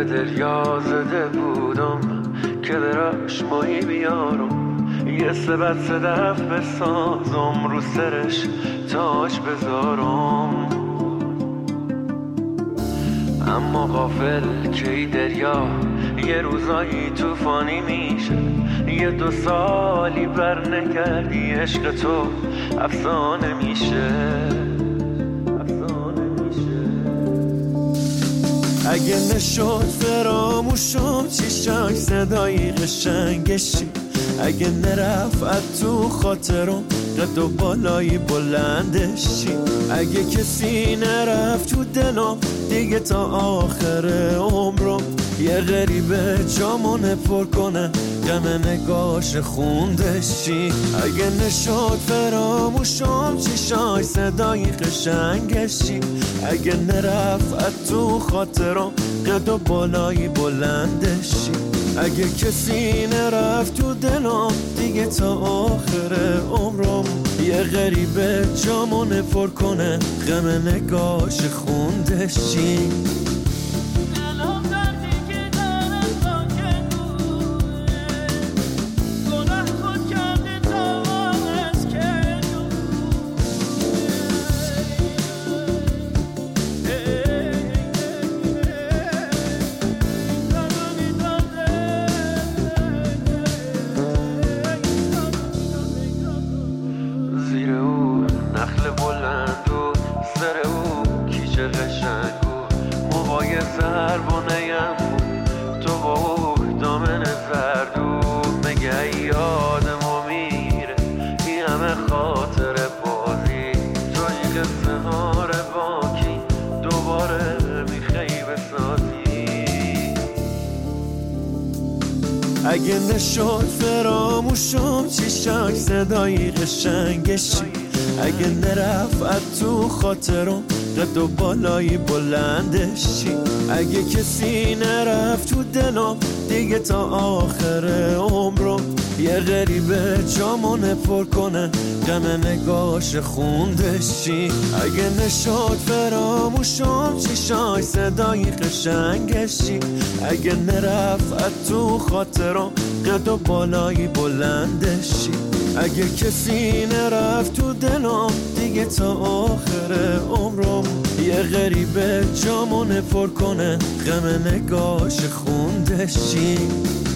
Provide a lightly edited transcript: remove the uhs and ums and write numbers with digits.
به دریا زده بودم که دراش ماهی بیارم، یه سبت صدف بسازم رو سرش تاج بذارم. اما غافل که ای دریا یه روزایی طوفانی میشه، یه 2 سالی بر نگردی عشق تو افسانه میشه. اگه نشد فراموشم چیشاک صدای قشنگشی، اگه نرفت تو خاطرم قد و بالای بلندشی، اگه کسی نرفت تو دلم دیگه تا آخر عمرم، یه غریبه جامونه پر کنه غم نگاش خوندشی. اگه نشد فراموشم چیشای صدای قشنگشی، اگه نرفت تو خاطرم قد و بالای بلندشی، اگه کسی نرفت تو دلم دیگه تا آخر عمرم، یه غریبه جامونه پر کنه غم نگاش خوندشی. نخل بلند و سر او کیچه قشنگ و موهای زربانه‌ام تو با او دامن زرد و مگه یادمو میره این همه خاطر بازی، تو این قصه ها باکی دوباره میخوای بسازی. اگه نشد فراموشم چیشاک صدای قشنگشی، اگه نرفت تو خاطرم قد و بالای بلندشی، اگه کسی نرفت تو دلم دیگه تا آخر عمرم، یه غریبه جامونه پر کنه غم نگاش خوندشی. اگه نشد فراموشم چیشای صدای قشنگشی، اگه نرفت تو خاطرم قد و بالای بلندشی، اگه کسی نرفت تو دلم دیگه تا آخر عمرم، یه غریبه جامونه پر کنه غم نگاش خوندشی.